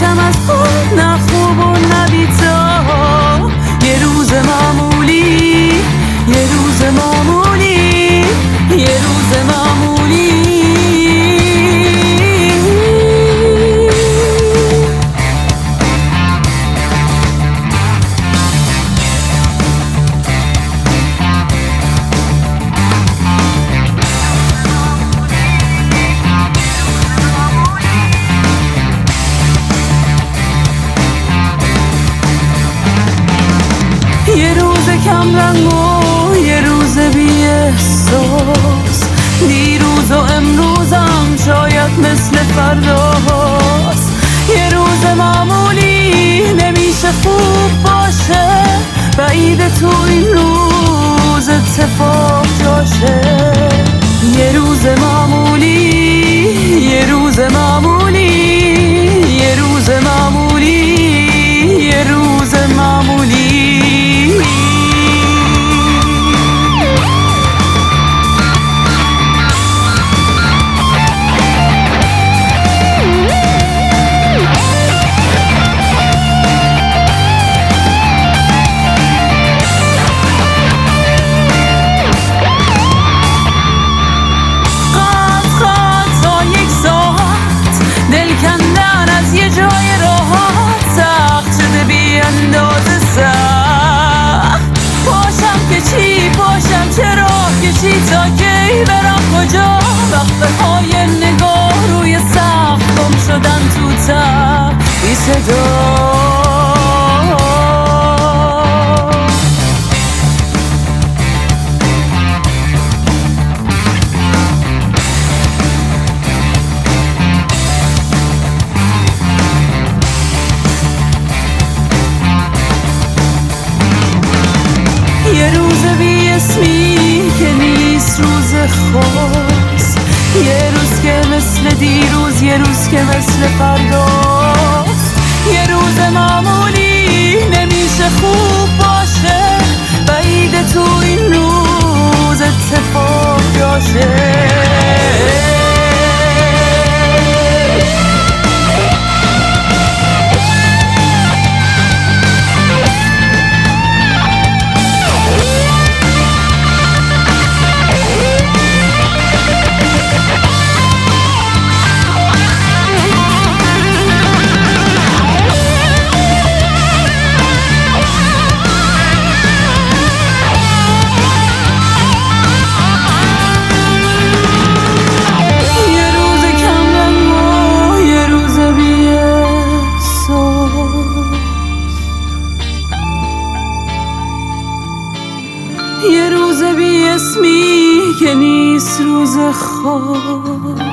باشم از خود نه خوب و نه بی‌تا. یه روز معمولی، یه روز معمولی، یه روز معمولی. یه روز کم رنگ و یه روز بی احساس، دیروز و امروزم شاید مثل فرداست. یه روز معمولی نمیشه خوب باشه، بعید تو این روز اتفاق جاشه. یه روز معمولی، یه روز معمولی، یه روز معمولی، یه روز معمولی. تا کی برم کجا؟ وقفه های نگاه روی سقف گم شدن تو تب بی صدا. یه روز بی اسمی که نیست روز خاص، یه روز که مثل دیروز، یه روز که مثل فرداست. یه روز معمولی نمیشه خوب باشه، بعید تو این روز اتفاق جاشه. یه روز بی اسمی که نیست روز خاص.